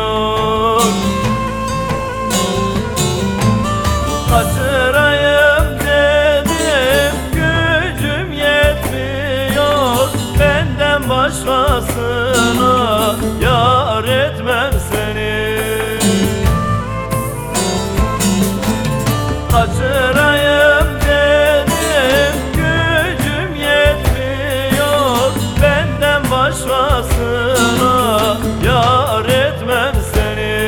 yetmiyor. Kaçırayım dedim, gücüm yetmiyor. Benden başkasına yar etmem seni. Kaçırayım dedim, gücüm yetmiyor. Benden başkasına yar etmem seni.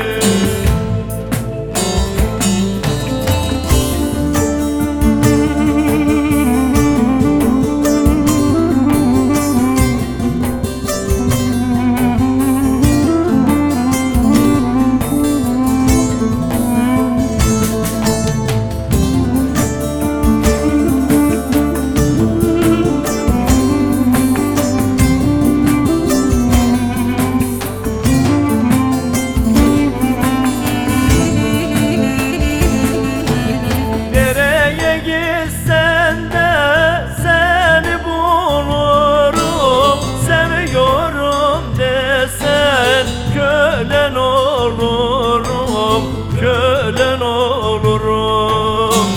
Kölen olurum, kölen olurum.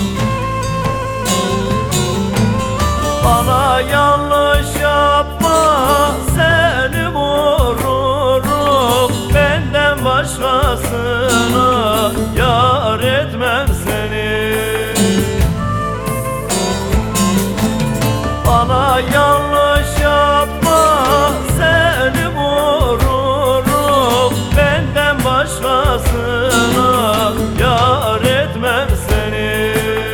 Bana yanlış yapma, seni vururum. Benden başkasına yar etmem seni. Bana yanlış yapma, seni vururum. Benden başkasına yar etmem seni.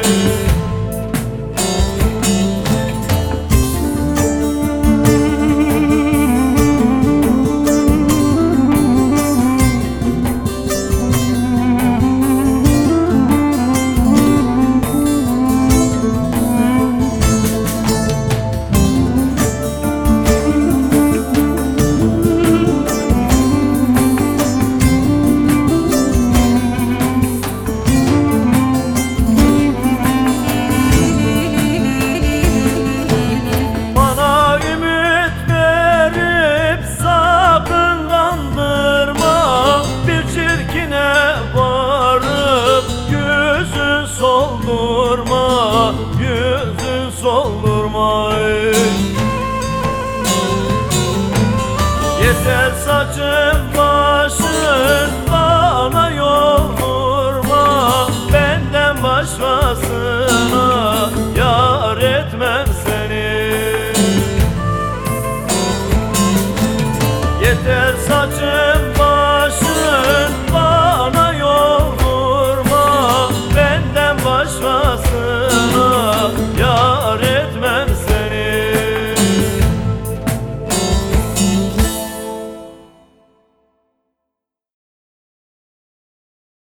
Soldurma, yüzün soldurma. Yeter saçım